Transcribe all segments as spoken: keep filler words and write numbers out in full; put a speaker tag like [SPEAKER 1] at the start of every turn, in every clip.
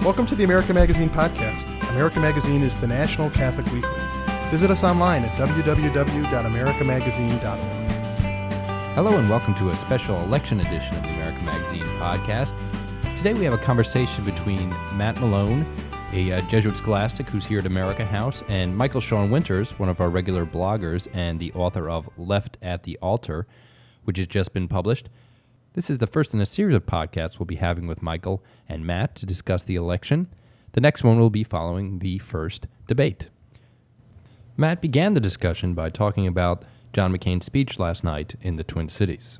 [SPEAKER 1] Welcome to the America Magazine podcast. America Magazine is the national Catholic weekly. Visit us online at w w w dot america magazine dot org.
[SPEAKER 2] Hello and welcome to a special election edition of the America Magazine podcast. Today we have a conversation between Matt Malone, a uh, Jesuit scholastic who's here at America House, and Michael Sean Winters, one of our regular bloggers and the author of Left at the Altar, which has just been published. This is the first in a series of podcasts we'll be having with Michael and Matt to discuss the election. The next one will be following the first debate. Matt began the discussion by talking about John McCain's speech last night in the Twin Cities.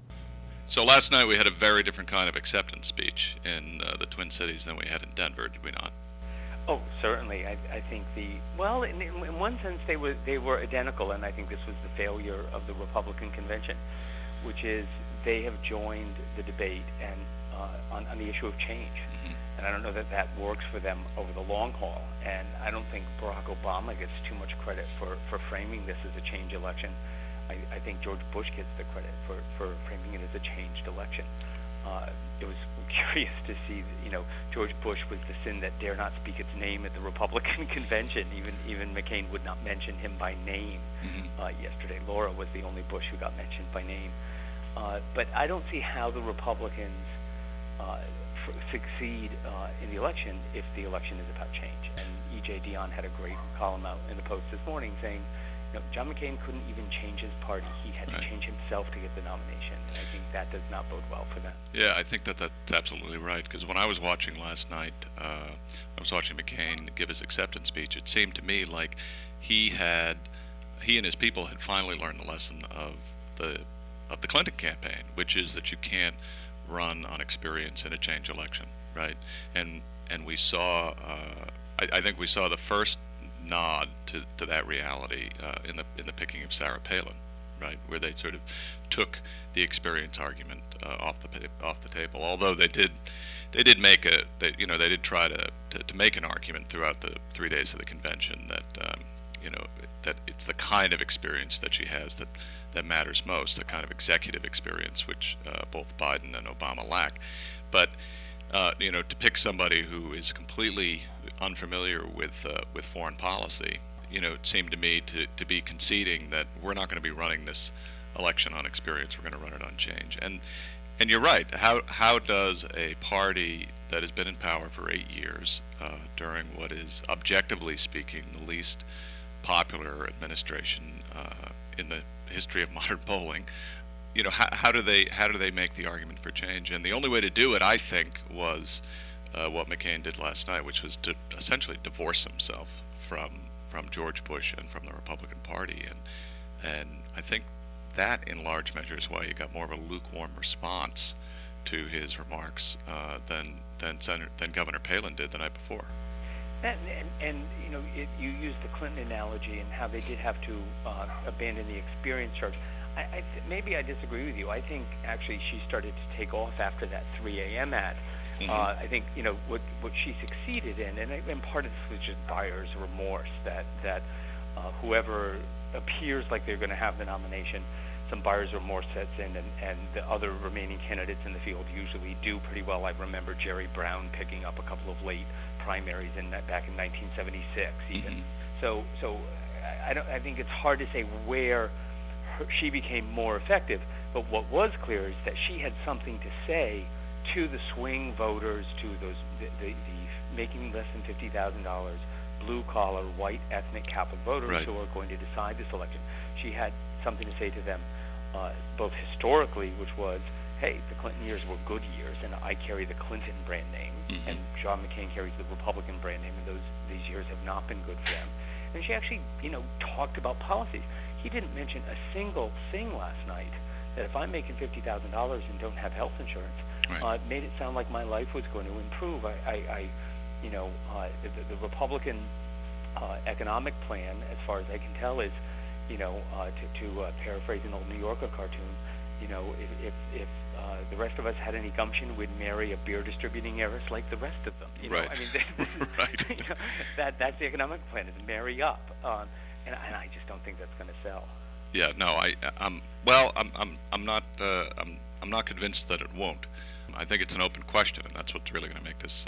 [SPEAKER 3] So last night we had a very different kind of acceptance speech in uh, the Twin Cities than we had in Denver, did we not?
[SPEAKER 4] Oh, certainly. I, I think the well, in, in one sense, they were they were identical, and I think this was the failure of the Republican convention, which is they have joined the debate and uh, on, on the issue of change, mm-hmm. and I don't know that that works for them over the long haul. And I don't think Barack Obama gets too much credit for, for framing this as a change election. I, I think George Bush gets the credit for, for framing it as a changed election. Uh, it was curious to see, that, you know, George Bush was the sin that dare not speak its name at the Republican convention. Even even McCain would not mention him by name mm-hmm. uh, yesterday. Laura was the only Bush who got mentioned by name. Uh, but I don't see how the Republicans uh, f- succeed uh, in the election if the election is about change. And E J Dionne had a great column out in the Post this morning saying, you know, John McCain couldn't even change his party. He had
[SPEAKER 3] right.
[SPEAKER 4] to change himself to get the nomination. And I think that does not bode well for them.
[SPEAKER 3] Yeah, I think that that's absolutely right. Because when I was watching last night, uh, I was watching McCain give his acceptance speech. It seemed to me like he had, he and his people had finally learned the lesson of the of the Clinton campaign, which is that you can't run on experience in a change election, right? And and we saw, uh, I, I think we saw the first nod to, to that reality uh, in the in the picking of Sarah Palin, right, where they sort of took the experience argument uh, off the off the table. Although they did they did make a they, you know they did try to, to to make an argument throughout the three days of the convention that um, you know that it's the kind of experience that she has that that matters most, the kind of executive experience which uh, both Biden and Obama lack. But Uh, you know, to pick somebody who is completely unfamiliar with uh, with foreign policy, you know, it seemed to me to, to be conceding that we're not going to be running this election on experience. We're going to run it on change. And and you're right. How how does a party that has been in power for eight years, uh, during what is objectively speaking the least popular administration uh, in the history of modern polling, you know, how, how do they how do they make the argument for change? And the only way to do it, I think, was uh, what McCain did last night, which was to essentially divorce himself from from George Bush and from the Republican Party. And and I think that, in large measure, is why he got more of a lukewarm response to his remarks uh, than than Senator, than Governor Palin did the night before.
[SPEAKER 4] And, and, and you know, it, you used the Clinton analogy and how they did have to uh, abandon the experience charge. I, I th- maybe I disagree with you. I think actually she started to take off after that three a.m. ad. Mm-hmm. Uh, I think you know what what she succeeded in, and, and part of this was just buyer's remorse that that uh, whoever appears like they're going to have the nomination, some buyer's remorse sets in, and, and the other remaining candidates in the field usually do pretty well. I remember Jerry Brown picking up a couple of late primaries in that back in nineteen seventy-six, even. Mm-hmm. So so I, I don't. I think it's hard to say where she became more effective, but what was clear is that she had something to say to the swing voters, to those the, the, the making less than fifty thousand dollars, blue-collar, white, ethnic Catholic voters
[SPEAKER 3] right.
[SPEAKER 4] who are going to decide this election. She had something to say to them, uh, both historically, which was, hey, the Clinton years were good years, and I carry the Clinton brand name, mm-hmm. and John McCain carries the Republican brand name, and those these years have not been good for them. And she actually, you know, talked about policies. He didn't mention a single thing last night that if I'm making fifty thousand dollars and don't have health insurance,
[SPEAKER 3] right.
[SPEAKER 4] uh, made it sound like my life was going to improve. I, I, I you know, uh, the, the Republican uh, economic plan, as far as I can tell, is, you know, uh, to, to uh, paraphrase an old New Yorker cartoon, you know, if if, if uh, the rest of us had any gumption, we'd marry a beer distributing heiress like the rest of them. You know,
[SPEAKER 3] right.
[SPEAKER 4] I mean, this is,
[SPEAKER 3] right.
[SPEAKER 4] you know, that that's the economic plan, is marry up. Um, And, and I just don't think that's going to sell.
[SPEAKER 3] Yeah, no, I, I'm well. I'm, I'm, I'm not, uh, I'm, I'm not convinced that it won't. I think it's an open question, and that's what's really going to make this, uh,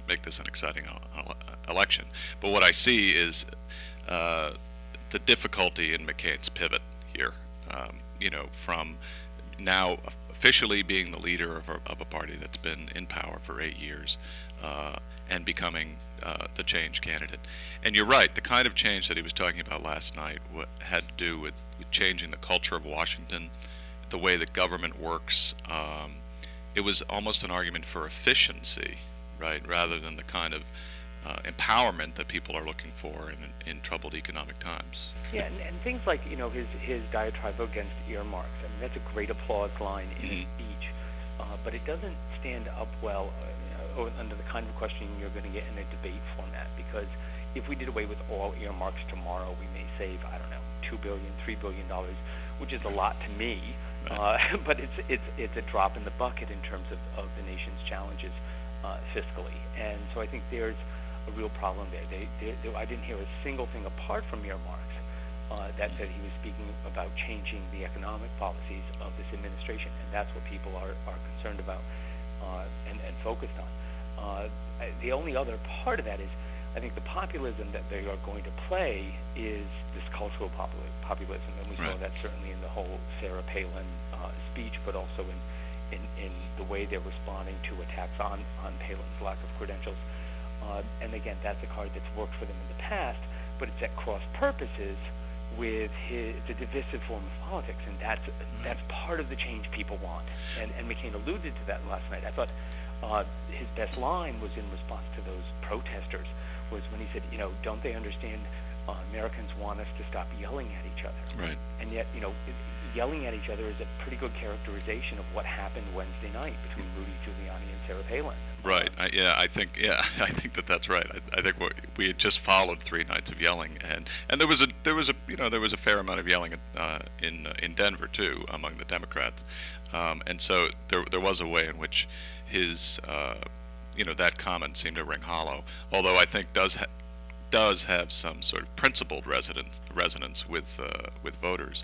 [SPEAKER 3] make this an exciting ele- election. But what I see is uh, the difficulty in McCain's pivot here. Um, you know, from now officially being the leader of a, of a party that's been in power for eight years, uh, and becoming uh, the change candidate. And you're right, the kind of change that he was talking about last night w- had to do with, with changing the culture of Washington, the way that government works. Um, it was almost an argument for efficiency, right, rather than the kind of uh, empowerment that people are looking for in, in troubled economic times.
[SPEAKER 4] Yeah, and, and things like, you know, his, his diatribe against earmarks. I mean, that's a great applause line in
[SPEAKER 3] Mm-hmm.
[SPEAKER 4] his speech, uh, but it doesn't stand up well uh, or under the kind of questioning you're going to get in a debate format, because if we did away with all earmarks tomorrow, we may save, I don't know, two billion dollars, three billion dollars, which is a lot to me, uh, but it's it's it's a drop in the bucket in terms of, of the nation's challenges uh, fiscally. And so I think there's a real problem there. They, they, they, I didn't hear a single thing apart from earmarks uh, that said he was speaking about changing the economic policies of this administration, and that's what people are, are concerned about uh, and, and focused on. Uh, the only other part of that is, I think the populism that they are going to play is this cultural popul- populism, and we
[SPEAKER 3] right.
[SPEAKER 4] saw that certainly in the whole Sarah Palin uh, speech, but also in, in, in the way they're responding to attacks on, on Palin's lack of credentials. Uh, and again, that's a card that's worked for them in the past, but it's at cross purposes with his, it's a divisive form of politics, and that's that's part of the change people want. And, and McCain alluded to that last night. I thought uh, his best line was in response to those protesters, was when he said, you know, don't they understand uh, Americans want us to stop yelling at each other?
[SPEAKER 3] Right.
[SPEAKER 4] And yet, you know, yelling at each other is a pretty good characterization of what happened Wednesday night between Rudy Giuliani and Sarah Palin.
[SPEAKER 3] Right. I, yeah, I think. Yeah, I think that that's right. I, I think what, we had just followed three nights of yelling, and, and there was a there was a you know there was a fair amount of yelling uh, in uh, in Denver too among the Democrats, um, and so there there was a way in which his uh, you know that comment seemed to ring hollow. Although I think does ha- does have some sort of principled resonance resonance with uh, with voters.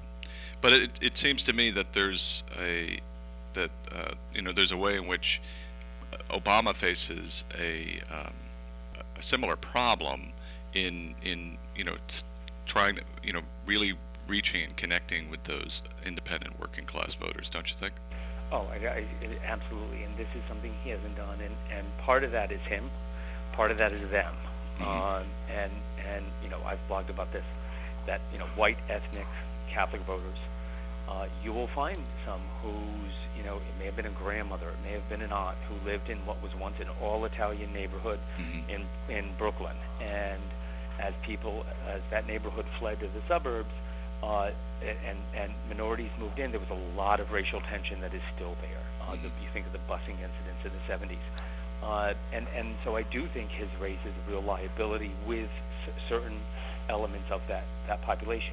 [SPEAKER 3] But it it seems to me that there's a that uh, you know there's a way in which Obama faces a, um, a similar problem in in you know t- trying to you know really reaching and connecting with those independent working class voters, don't you think?
[SPEAKER 4] Oh, I, I, absolutely, and this is something he hasn't done, and, and part of that is him, part of that is them,
[SPEAKER 3] Mm-hmm.
[SPEAKER 4] um, and and you know I've blogged about this, that you know white ethnic Catholic voters, uh, you will find some whose you know it may have been a grandmother, it may have been an aunt who lived in what was once an all-Italian neighborhood
[SPEAKER 3] Mm-hmm.
[SPEAKER 4] in in Brooklyn, and as people as that neighborhood fled to the suburbs. Uh, and, and minorities moved in, there was a lot of racial tension that is still there. Uh, the, you think of the busing incidents in the seventies. Uh, and, and so I do think his race is a real liability with c- certain elements of that, that population.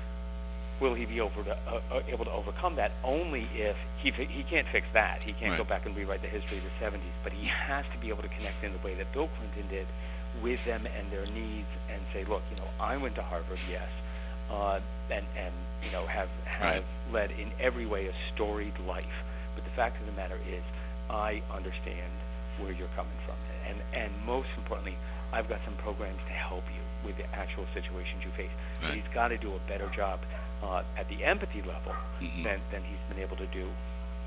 [SPEAKER 4] Will he be over to, uh, uh, able to overcome that? Only if he fi- he can't fix that. He can't
[SPEAKER 3] Right.
[SPEAKER 4] go back and rewrite the history of the seventies, but he has to be able to connect in the way that Bill Clinton did with them and their needs and say, look, you know, I went to Harvard, yes, Uh, and, and you know have have
[SPEAKER 3] Right.
[SPEAKER 4] led in every way a storied life. But the fact of the matter is, I understand where you're coming from, and and most importantly, I've got some programs to help you with the actual situations you face. But
[SPEAKER 3] Right.
[SPEAKER 4] he's got to do a better job uh, at the empathy level
[SPEAKER 3] Mhm.
[SPEAKER 4] than than he's been able to do.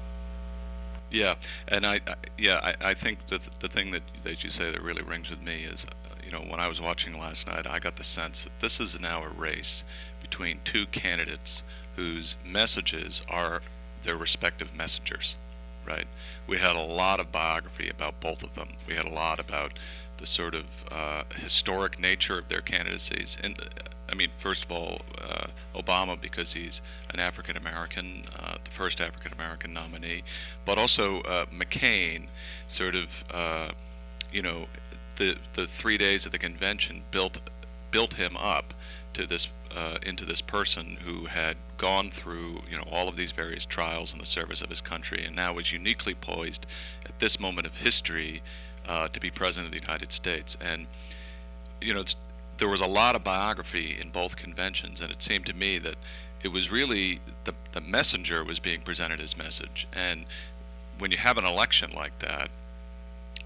[SPEAKER 3] Yeah, and I, I yeah I, I think that the thing that that you say that really rings with me is, uh, you know, when I was watching last night, I got the sense that this is now a race between two candidates whose messages are their respective messengers, right? We had a lot of biography about both of them. We had a lot about the sort of uh, historic nature of their candidacies. And uh, I mean, first of all, uh, Obama, because he's an African American, uh, the first African American nominee, but also uh, McCain, sort of, uh, you know, the the three days of the convention built built him up to this uh, into this person who had gone through you know all of these various trials in the service of his country, and now was uniquely poised at this moment of history uh, to be president of the United States. And you know it's, there was a lot of biography in both conventions, and it seemed to me that it was really the the messenger was being presented his message. And when you have an election like that,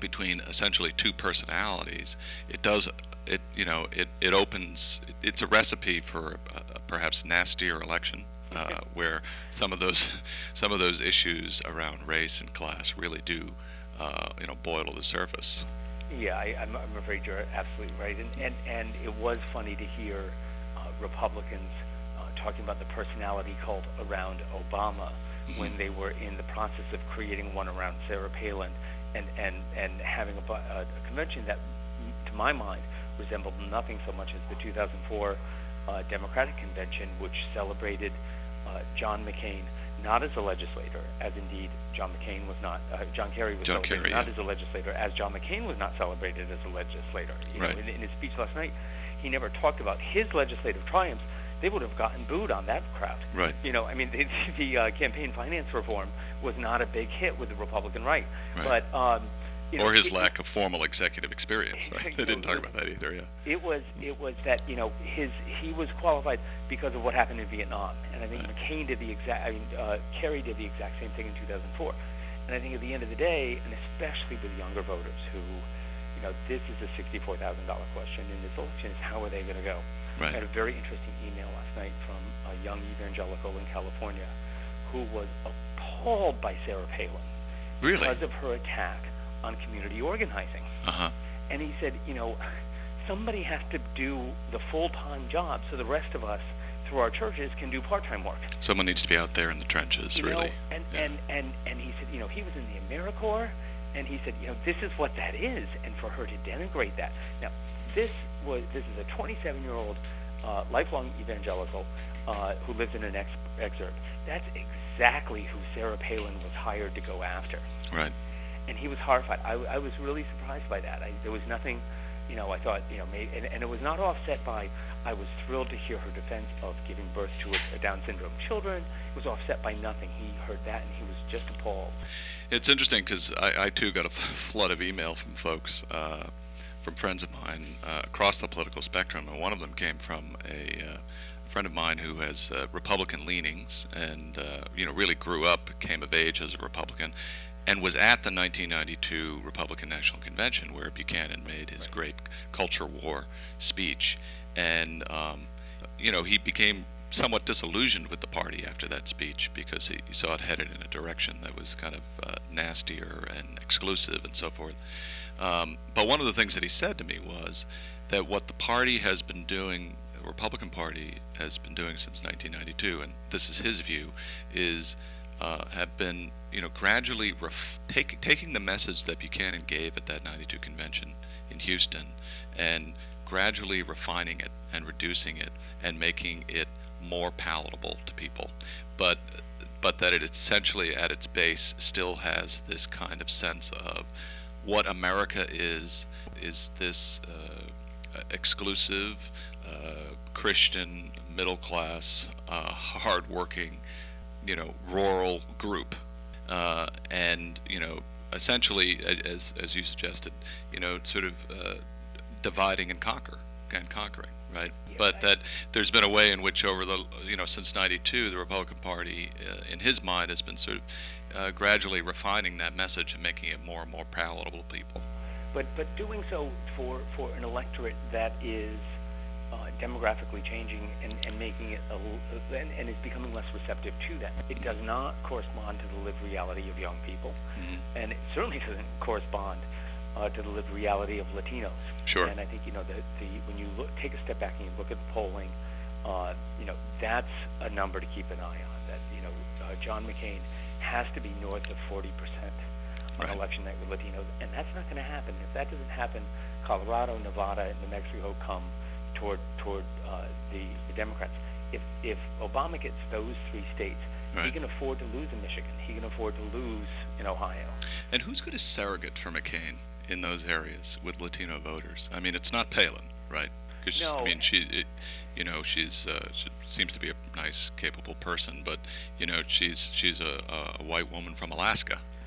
[SPEAKER 3] between essentially two personalities, it does it you know it it opens it's a recipe for a, a perhaps nastier election, uh, where some of those some of those issues around race and class really do uh, you know boil to the surface.
[SPEAKER 4] Yeah, I, I'm, I'm afraid you're absolutely right, and and, and it was funny to hear uh, Republicans uh, talking about the personality cult around Obama mm-hmm. when they were in the process of creating one around Sarah Palin, and and and having a, a, a convention that, to my mind, resembled nothing so much as the two thousand four uh, Democratic convention, which celebrated uh, John McCain not as a legislator, as indeed John McCain was not. Uh, John Kerry was
[SPEAKER 3] John
[SPEAKER 4] celebrated
[SPEAKER 3] Kerry,
[SPEAKER 4] not
[SPEAKER 3] yeah.
[SPEAKER 4] as a legislator, as John McCain was not celebrated as a legislator. You
[SPEAKER 3] right.
[SPEAKER 4] know, in, in his speech last night, he never talked about his legislative triumphs. They would have gotten booed on that crowd.
[SPEAKER 3] Right.
[SPEAKER 4] You know, I mean, the, the uh, campaign finance reform was not a big hit with the Republican right.
[SPEAKER 3] Right.
[SPEAKER 4] But um, you know,
[SPEAKER 3] or his
[SPEAKER 4] it,
[SPEAKER 3] lack of formal executive experience. Right? They didn't talk about that either. Yeah.
[SPEAKER 4] It was it was that you know his he was qualified because of what happened in Vietnam, and I think
[SPEAKER 3] right.
[SPEAKER 4] McCain did the exact. I mean, uh, Kerry did the exact same thing in two thousand four, and I think at the end of the day, and especially with younger voters who, you know, this is a sixty-four thousand dollar question in this election: is how are they going to go?
[SPEAKER 3] Right.
[SPEAKER 4] I had a very interesting email last night from a young evangelical in California who was appalled by Sarah Palin
[SPEAKER 3] really?
[SPEAKER 4] because of her attack on community organizing.
[SPEAKER 3] Uh-huh.
[SPEAKER 4] And he said, you know, somebody has to do the full-time job so the rest of us, through our churches, can do part-time work.
[SPEAKER 3] Someone needs to be out there in the trenches,
[SPEAKER 4] you
[SPEAKER 3] really.
[SPEAKER 4] Know, and,
[SPEAKER 3] yeah.
[SPEAKER 4] and, and, and he said, you know, he was in the AmeriCorps, and he said, you know, this is what that is, and for her to denigrate that. Now, this was this is a twenty-seven-year-old uh, lifelong evangelical uh, who lives in an ex- exurb. That's exactly who Sarah Palin was hired to go after.
[SPEAKER 3] Right.
[SPEAKER 4] And he was horrified. I, I was really surprised by that. I, there was nothing, you know, I thought, you know, maybe, and, and it was not offset by, I was thrilled to hear her defense of giving birth to a, a Down syndrome children. It was offset by nothing. He heard that and he was just appalled.
[SPEAKER 3] It's interesting because I, I too got a flood of email from folks, uh, from friends of mine uh, across the political spectrum, and one of them came from a uh, friend of mine who has uh, Republican leanings and, uh, you know, really grew up, came of age as a Republican, and was at the nineteen ninety-two Republican National Convention where Buchanan made his great culture war speech. And, um, you know, he became somewhat disillusioned with the party after that speech because he, he saw it headed in a direction that was kind of uh, nastier and exclusive and so forth. Um, but one of the things that he said to me was that what the party has been doing, the Republican Party has been doing since nineteen ninety-two, and this is his view, is Uh, have been, you know, gradually ref- take, taking the message that Buchanan gave at that ninety-two convention in Houston and gradually refining it and reducing it and making it more palatable to people. But but that it essentially at its base still has this kind of sense of what America is, is this uh, exclusive, uh, Christian, middle class, uh, hard-working, you know, rural group, uh, and you know, essentially, as as you suggested, you know, sort of uh, dividing and conquer and conquering, right?
[SPEAKER 4] Yeah,
[SPEAKER 3] but
[SPEAKER 4] right.
[SPEAKER 3] that there's been a way in which over the, you know, since ninety-two, the Republican Party, uh, in his mind, has been sort of uh, gradually refining that message and making it more and more palatable to people.
[SPEAKER 4] But but doing so for for an electorate that is Uh, demographically changing and, and making it a, and, and is becoming less receptive to that. It does not correspond to the lived reality of young people,
[SPEAKER 3] Mm-hmm.
[SPEAKER 4] and it certainly doesn't correspond uh, to the lived reality of Latinos.
[SPEAKER 3] Sure.
[SPEAKER 4] And I think, you know, the, the when you look, take a step back and you look at the polling, uh, you know, that's a number to keep an eye on. That, you know, uh, John McCain has to be north of forty percent on
[SPEAKER 3] Right.
[SPEAKER 4] election night with Latinos, and that's not going to happen. If that doesn't happen, Colorado, Nevada, and New Mexico come toward toward uh, the, the Democrats. If if Obama gets those three states,
[SPEAKER 3] Right.
[SPEAKER 4] he can afford to lose in Michigan. He can afford to lose in Ohio.
[SPEAKER 3] And who's good as surrogate for McCain in those areas with Latino voters? I mean, it's not Palin, right? Because
[SPEAKER 4] No.
[SPEAKER 3] I mean, she, it, you know, she's uh, she seems to be a nice, capable person, but you know, she's she's a, a white woman from Alaska,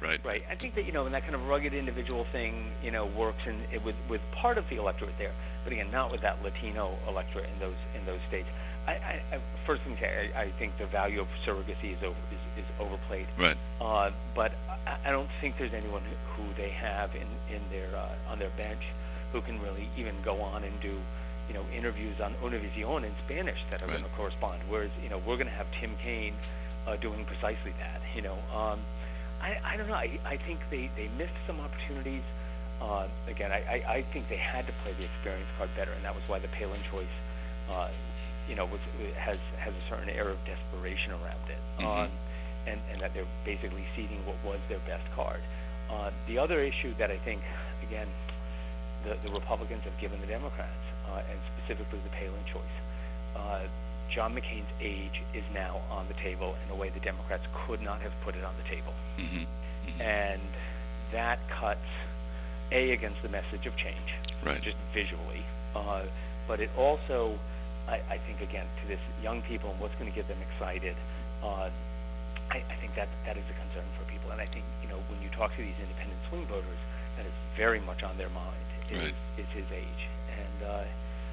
[SPEAKER 3] right?
[SPEAKER 4] Right. I think that, you know, and that kind of rugged individual thing, you know, works in it with with part of the electorate there, but again, not with that Latino electorate in those in those states. I, I, I first thing to say, I, I think the value of surrogacy is over is, is overplayed.
[SPEAKER 3] Right.
[SPEAKER 4] Uh, but I, I don't think there's anyone who, who they have in in their uh, on their bench who can really even go on and do, you know, interviews on Univision in Spanish that are
[SPEAKER 3] Right.
[SPEAKER 4] going to correspond. Whereas, you know, we're going to have Tim Kaine uh, doing precisely that. You know, um, I, I don't know. I, I think they, they missed some opportunities. Uh, again, I, I, I think they had to play the experience card better, and that was why the Palin choice, uh, you know, was has has a certain air of desperation around it,
[SPEAKER 3] Mhm.
[SPEAKER 4] um, and and that they're basically ceding what was their best card. Uh, the other issue that I think, again, the, the Republicans have given the Democrats, uh, and specifically the Palin choice. Uh, John McCain's age is now on the table in a way the Democrats could not have put it on the table.
[SPEAKER 3] Mm-hmm. Mm-hmm.
[SPEAKER 4] And that cuts, A, against the message of change,
[SPEAKER 3] Right.
[SPEAKER 4] just visually, uh, but it also, I, I think, again, to this young people and what's going to get them excited, uh, I, I think that that is a concern for people. And I think, you know, when you talk to these independent swing voters, that is very much on their mind, is,
[SPEAKER 3] Right.
[SPEAKER 4] is his age. And uh,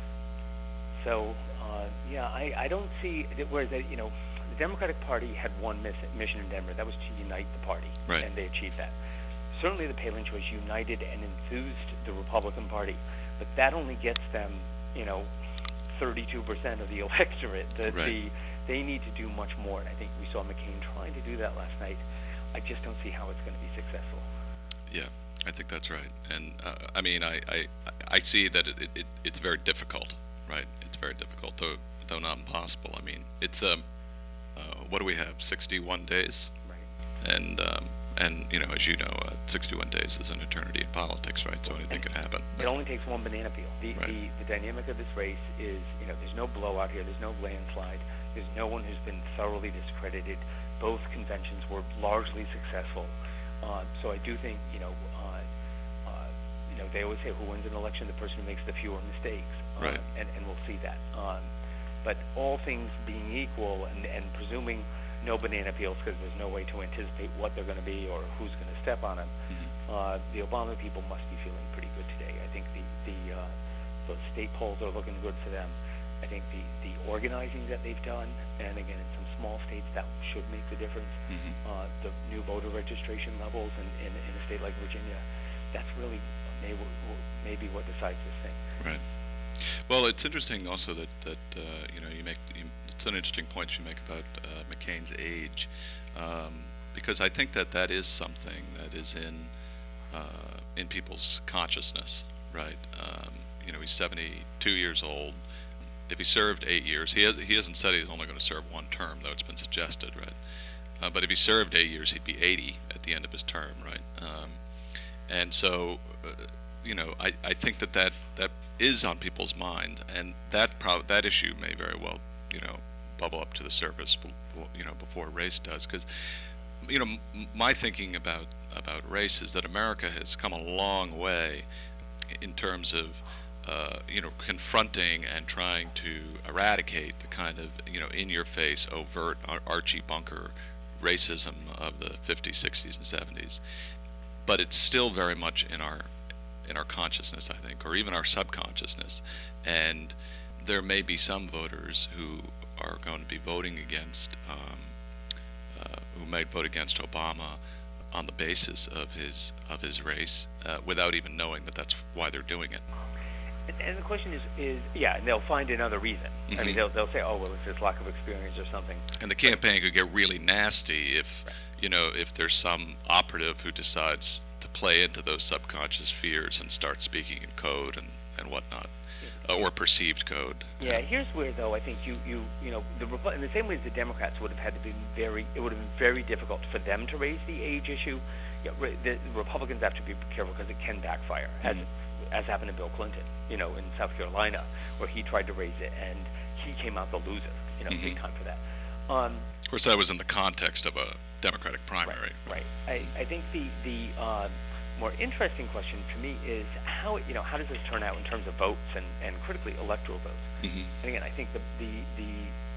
[SPEAKER 4] so, uh, yeah, I, I don't see, whereas, uh, you know, the Democratic Party had one miss, mission in Denver, that was to unite the party,
[SPEAKER 3] Right.
[SPEAKER 4] and they achieved that. Certainly the Palin choice united and enthused the Republican Party, but that only gets them, you know, thirty-two percent of the electorate. The,
[SPEAKER 3] Right.
[SPEAKER 4] the, they need to do much more, and I think we saw McCain trying to do that last night. I just don't see how it's going to be successful.
[SPEAKER 3] Yeah, I think that's right. And uh, I mean, I, I, I see that it, it, it's very difficult, right? It's very difficult, though, though not impossible. I mean, it's, um, uh, what do we have, sixty-one days?
[SPEAKER 4] Right.
[SPEAKER 3] And, um, and you know, as you know, uh, sixty-one days is an eternity in politics, right? So anything could happen.
[SPEAKER 4] It only takes one banana peel. The,
[SPEAKER 3] Right.
[SPEAKER 4] the, the dynamic of this race is, you know, there's no blowout here, there's no landslide, there's no one who's been thoroughly discredited. Both conventions were largely successful. Uh, so I do think, you know, uh, uh, you know, they always say who wins an election, the person who makes the fewer mistakes. Uh,
[SPEAKER 3] Right.
[SPEAKER 4] And, and we'll see that. Um, but all things being equal, and, and presuming no banana peels because there's no way to anticipate what they're going to be or who's going to step on them,
[SPEAKER 3] Mhm.
[SPEAKER 4] uh, the Obama people must be feeling pretty good today. I think the the, uh, the state polls are looking good for them. I think the, the organizing that they've done, and again in some small states that should make the difference.
[SPEAKER 3] Mhm.
[SPEAKER 4] Uh, the new voter registration levels in, in, in a state like Virginia, that's really may, maybe what decides this thing.
[SPEAKER 3] Right. Well, it's interesting also that that uh, you know you make you, it's an interesting point you make about uh, McCain's age, um, because I think that that is something that is in uh, in people's consciousness, right? Um, you know, he's seventy-two years old. If he served eight years, he has he hasn't said he's only going to serve one term, though it's been suggested, right? Uh, but if he served eight years, he'd be eighty at the end of his term, right? Um, and so. Uh, You know, I, I think that, that that is on people's mind, and that pro- that issue may very well, you know, bubble up to the surface, you know, before race does, because, you know, m- my thinking about about race is that America has come a long way in terms of, uh, you know, confronting and trying to eradicate the kind of, you know, in-your-face, overt Ar- Archie Bunker racism of the fifties, sixties, and seventies, but it's still very much in our in our consciousness, I think, or even our subconsciousness. And there may be some voters who are going to be voting against, um, uh, who might vote against Obama on the basis of his of his race, uh, without even knowing that that's why they're doing it.
[SPEAKER 4] And, and the question is, is yeah, and they'll find another reason. I
[SPEAKER 3] Mhm.
[SPEAKER 4] mean, they'll they'll say, oh, well, it's this lack of experience or something.
[SPEAKER 3] And the campaign could get really nasty if,
[SPEAKER 4] Right.
[SPEAKER 3] you know, if there's some operative who decides to play into those subconscious fears and start speaking in code and, and whatnot, uh, or perceived code.
[SPEAKER 4] Yeah, here's where though I think you you you know the Repu- in the same way as the Democrats would have had to be very it would have been very difficult for them to raise the age issue. Yeah, re- the Republicans have to be careful because it can backfire, as
[SPEAKER 3] Mhm.
[SPEAKER 4] as happened to Bill Clinton, you know, in South Carolina, where he tried to raise it and he came out the loser, you know,
[SPEAKER 3] Mhm.
[SPEAKER 4] big time for that. Um,
[SPEAKER 3] Of course, that was in the context of a Democratic primary.
[SPEAKER 4] Right. I, I think the the uh, more interesting question to me is how you know how does this turn out in terms of votes and, and critically electoral votes.
[SPEAKER 3] Mm-hmm.
[SPEAKER 4] And again, I think the the the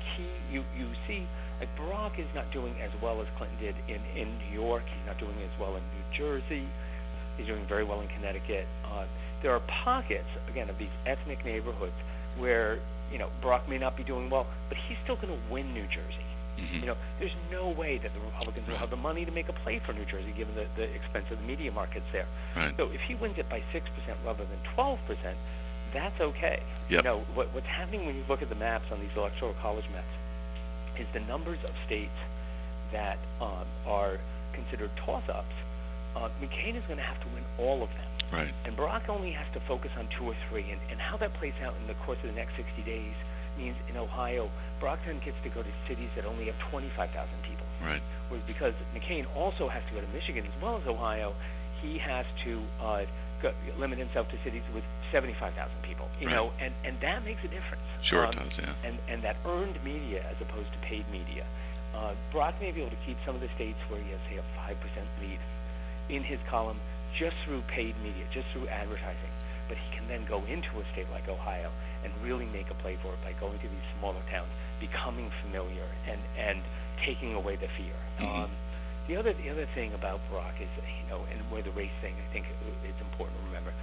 [SPEAKER 4] key, you, you see, like Barack is not doing as well as Clinton did in, in New York. He's not doing as well in New Jersey. He's doing very well in Connecticut. Uh, there are pockets, again, of these ethnic neighborhoods where, you know, Barack may not be doing well, but he's still going to win New Jersey. Mm-hmm. You know, there's no way that the Republicans will have the money to make a play for New Jersey, given the, the expense of the media markets there.
[SPEAKER 3] Right.
[SPEAKER 4] So if he wins it by six percent rather than twelve percent, that's okay.
[SPEAKER 3] Yep.
[SPEAKER 4] You know, what, what's happening when you look at the maps on these electoral college maps is the numbers of states that um, are considered toss-ups. Uh, McCain is going to have to win all of them.
[SPEAKER 3] Right.
[SPEAKER 4] And Barack only has to focus on two or three. And, and how that plays out in the course of the next sixty days means in Ohio, Barack then gets to go to cities that only have twenty-five thousand people.
[SPEAKER 3] Right.
[SPEAKER 4] Whereas because McCain also has to go to Michigan as well as Ohio, he has to uh, go, limit himself to cities with seventy-five thousand people. You
[SPEAKER 3] right.
[SPEAKER 4] know, and, and that makes a difference.
[SPEAKER 3] Sure
[SPEAKER 4] um,
[SPEAKER 3] it does, yeah.
[SPEAKER 4] And, and that earned media as opposed to paid media. Uh, Barack may be able to keep some of the states where he has, say, a five percent lead in his column just through paid media, just through advertising. But he can then go into a state like Ohio and really make a play for it by going to these smaller towns, becoming familiar, and, and taking away the fear.
[SPEAKER 3] Mm-hmm.
[SPEAKER 4] Um, the other the other thing about Barack is, you know, and where the race thing, I think it's important to remember.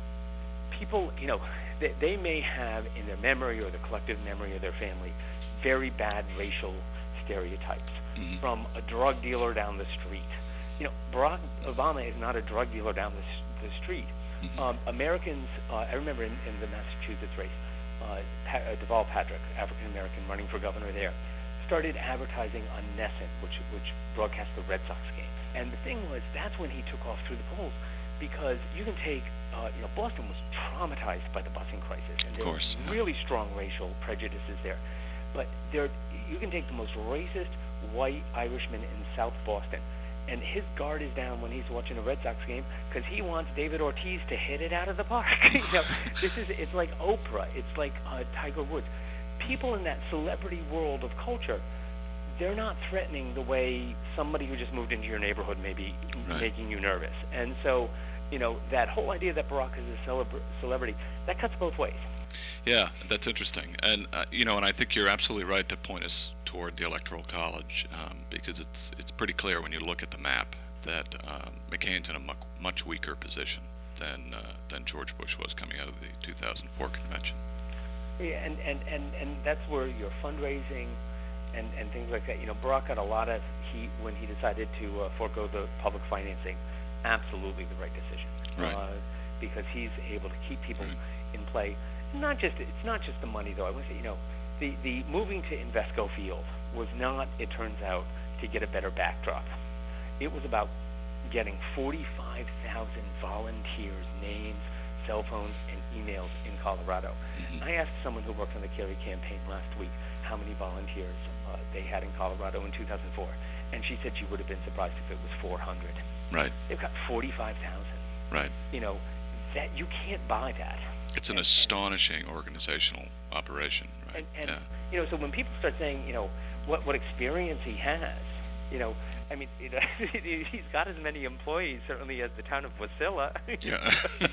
[SPEAKER 4] People, you know, they, they may have in their memory or the collective memory of their family very bad racial stereotypes, mm-hmm. from a drug dealer down the street. You know, Barack Obama is not a drug dealer down the, the street. Mm-hmm. Um, Americans, uh, I remember in, in the Massachusetts race, uh, pa- uh, Deval Patrick, African-American running for governor there, started advertising on Nesson, which which broadcast the Red Sox game. And the thing was, that's when he took off through the polls, because you can take, uh, you know, Boston was traumatized by the busing crisis, and there
[SPEAKER 3] course,
[SPEAKER 4] were really strong racial prejudices there. But there, you can take the most racist white Irishman in South Boston, and his guard is down when he's watching a Red Sox game because he wants David Ortiz to hit it out of the park. You know, this is it's like Oprah, it's like uh, Tiger Woods. People in that celebrity world of culture, they're not threatening the way somebody who just moved into your neighborhood may be
[SPEAKER 3] right.
[SPEAKER 4] making you nervous. And so, you know, that whole idea that Barack is a celebra- celebrity, that cuts both ways.
[SPEAKER 3] Yeah, that's interesting. And, uh, you know, and I think you're absolutely right to point us toward the Electoral College, um, because it's it's pretty clear when you look at the map that uh, McCain's in a much, much weaker position than uh, than George Bush was coming out of the two thousand four convention.
[SPEAKER 4] Yeah, and, and, and, and that's where your fundraising and, and things like that, you know, Barack got a lot of heat when he decided to uh, forego the public financing. Absolutely the right decision.
[SPEAKER 3] Right.
[SPEAKER 4] Uh, because he's able to keep people
[SPEAKER 3] right.
[SPEAKER 4] in play. Not just it's not just the money though. I would say, you know, the, the moving to Invesco Field was not, it turns out, to get a better backdrop. It was about getting forty-five thousand volunteers, names, cell phones, and emails in Colorado.
[SPEAKER 3] Mm-hmm.
[SPEAKER 4] I asked someone who worked on the Kerry campaign last week how many volunteers uh, they had in Colorado in two thousand four, and she said she would have been surprised if it was four hundred.
[SPEAKER 3] Right.
[SPEAKER 4] They've got forty-five thousand.
[SPEAKER 3] Right.
[SPEAKER 4] You know, that you can't buy that.
[SPEAKER 3] It's an
[SPEAKER 4] and,
[SPEAKER 3] astonishing and, organizational operation, right?
[SPEAKER 4] And, and
[SPEAKER 3] yeah.
[SPEAKER 4] you know, so when people start saying, you know, what what experience he has, you know, I mean, you know, he's got as many employees certainly as the town of Wasilla,
[SPEAKER 3] yeah.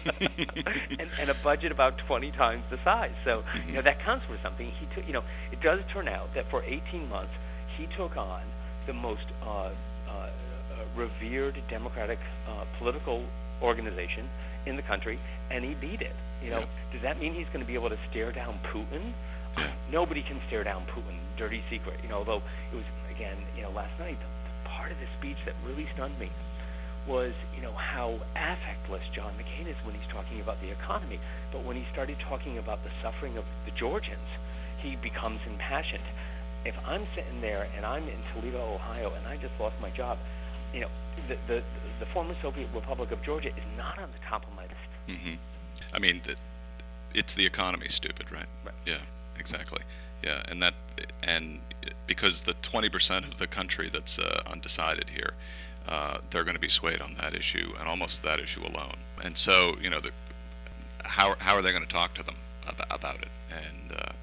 [SPEAKER 4] and, and a budget about twenty times the size. So
[SPEAKER 3] mm-hmm.
[SPEAKER 4] you know that counts for something. He took, you know, it does turn out that for eighteen months he took on the most uh, uh, revered Democratic uh, political organization in the country, and he beat it. You know,
[SPEAKER 3] yeah.
[SPEAKER 4] does that mean he's going to be able to stare down Putin?
[SPEAKER 3] Yeah.
[SPEAKER 4] Nobody can stare down Putin. Dirty secret. You know, although it was again, you know, last night the, the part of the speech that really stunned me was, you know, how affectless John McCain is when he's talking about the economy. But when he started talking about the suffering of the Georgians, he becomes impassioned. If I'm sitting there and I'm in Toledo, Ohio, and I just lost my job, you know, the the, the former Soviet Republic of Georgia is not on the top of my list.
[SPEAKER 3] Mm-hmm. I mean, the, it's the economy, stupid, right?
[SPEAKER 4] Right.
[SPEAKER 3] Yeah, exactly. Yeah, and that, and because the twenty percent of the country that's uh, undecided here, uh, they're going to be swayed on that issue, and almost that issue alone. And so, you know, the, how how are they going to talk to them about, about it? And uh,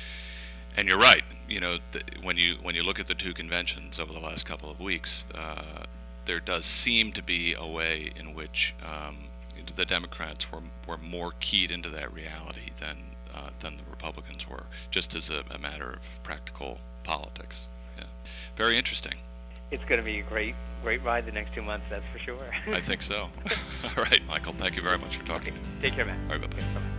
[SPEAKER 3] and you're right. You know, th- when you when you look at the two conventions over the last couple of weeks, uh, there does seem to be a way in which um, the Democrats were were more keyed into that reality than uh, than the Republicans. Republicans were, just as a, a matter of practical politics. Yeah, very interesting.
[SPEAKER 4] It's going to be a great, great ride the next two months, that's for sure.
[SPEAKER 3] I think so. All right, Michael, thank you very much for talking.
[SPEAKER 4] Okay. Take care, man.
[SPEAKER 3] All right, bye-bye.
[SPEAKER 4] Okay, bye-bye.